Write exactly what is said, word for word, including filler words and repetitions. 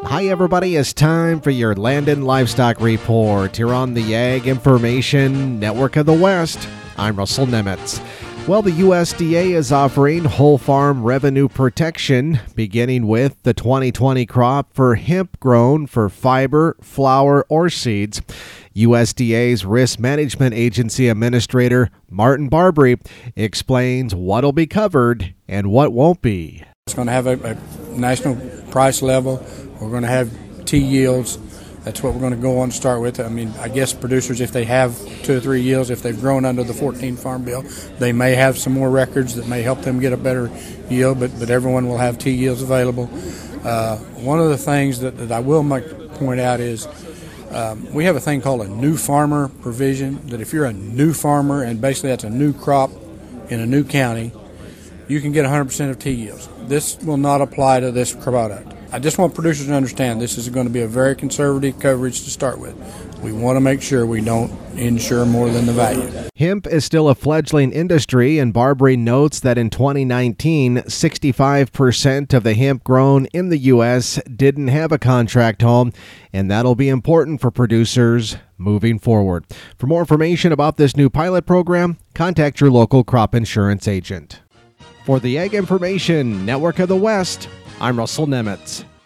Hi everybody, it's time for your Land and Livestock Report here on the Ag Information Network of the West. I'm Russell Nemitz. Well, the U S D A is offering whole farm revenue protection, beginning with the twenty twenty crop for hemp grown for fiber, flour, or seeds. U S D A's Risk Management Agency Administrator Martin Barbary explains what'll be covered and what won't be. It's going to have a, a national price level. We're going to have T yields. That's what we're going to go on to start with. I mean, I guess producers, if they have two or three yields, if they've grown under the fourteen Farm Bill, they may have some more records that may help them get a better yield, but, but everyone will have T yields available. Uh, one of the things that, that I will make, point out is um, we have a thing called a new farmer provision, that if you're a new farmer and basically that's a new crop in a new county, you can get one hundred percent of T yields. This will not apply to this product. I just want producers to understand this is going to be a very conservative coverage to start with. We want to make sure we don't insure more than the value. Hemp is still a fledgling industry, and Barbary notes that in twenty nineteen, sixty-five percent of the hemp grown in the U S didn't have a contract home, and that'll be important for producers moving forward. For more information about this new pilot program, contact your local crop insurance agent. For the Ag Information Network of the West, I'm Russell Nemitz.